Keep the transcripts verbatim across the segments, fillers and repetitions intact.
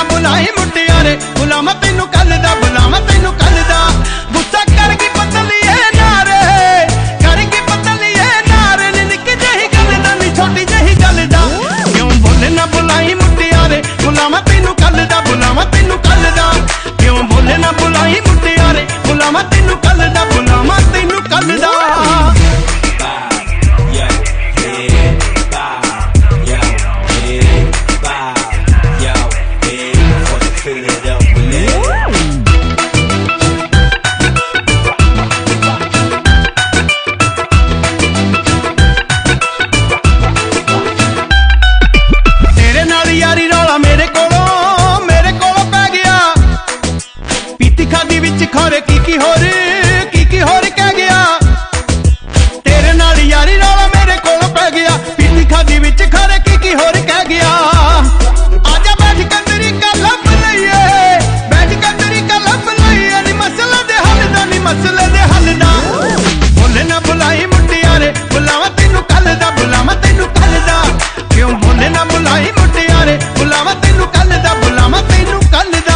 ना बुलाई मुटियारे बुलावा तेनू कल दा बुलावा तेनू कल दा गुस्सा करगी पतलिए नारे करगी पतलिए नारे नी निक्की जही गल दा नी छोटी जही गल दा क्यों बोले ना बुलाई मुटियारे बुलावा तेनू कल दा बुलावा तेनू कल दा क्यों बोले ना बुलाई मुटियारे बुलावा तेनू कल दा बुलावा तेनू कल दा मेरे कोलों मेरे कोलों पै गया पीती खादी विच खोरे की की होर की की होर कह गया तेरे नाल यारी रौला मेरे कोलों पै गया पीती खादी विच खोरे की की होर कह गया आजा बैठ के तेरी गल लभ लईए बैठ के तेरी गल लभ लईए नी मसले दे हल दा नी मसले दे हल दा बोले ना बुलाई मुटियारे बुलावा तेनू कल दा बुलावा तेनू कल दा क्यों बोले ना बुलाई मुटियारे बुलावा तेनू कल दा बुलावा तेनू कल दा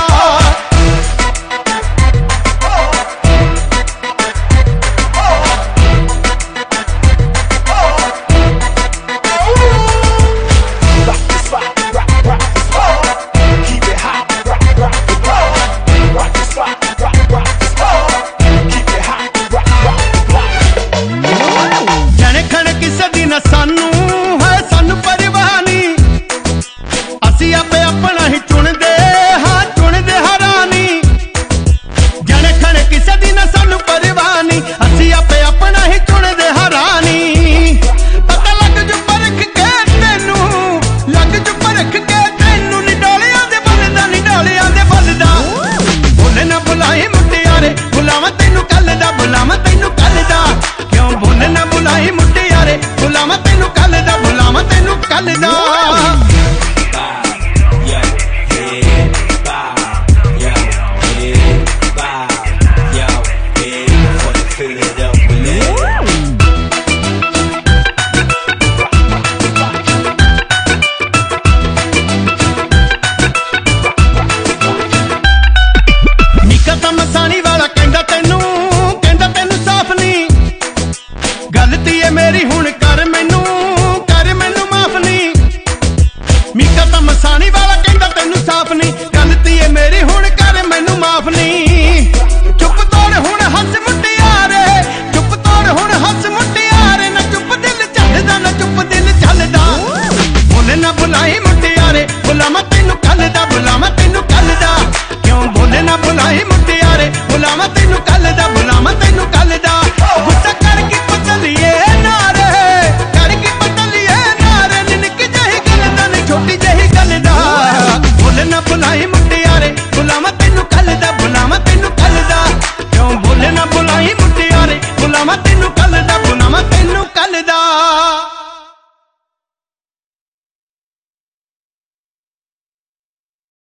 जने खण किसे दी ना सानू है सानू परवाह नहीं असी आपे अपना ही चुनदे हाँ चुनदे हरानी जने खण किसे दी ना सानू परवाह नहीं असी आपे अपना ही चुनदे हरानी पता लग जू परख के तेनू लग जू परख के तेनू नी डोलियां दे बलदा नी डोलियां दे बलदा बोले ना बुलाई मुटियारे बुलावा तेनू कल दा बुलावा तेनू कल दा क्यों बोले ना बुलाई मुटियारे बुलावा तेनू कल दा बुलावा तेनू कल दा मसानी वाला कहंदा तेनू कहंदा तेनू साफ नहीं गलती है मेरी हुण कर मैनू कर मैनू माफ नहीं मीका तां मसानी वाला कहंदा तेनू साफ नहीं गलती है मेरी हुण कर मैनू माफ नहीं चुप तोड़ हुण हस मुटियारे चुप तोड़ हुण हस मुटियारे ना चुप दिल चलदा ना चुप दिल चलदा बोले ना बुलाई मुटियारे बुलावा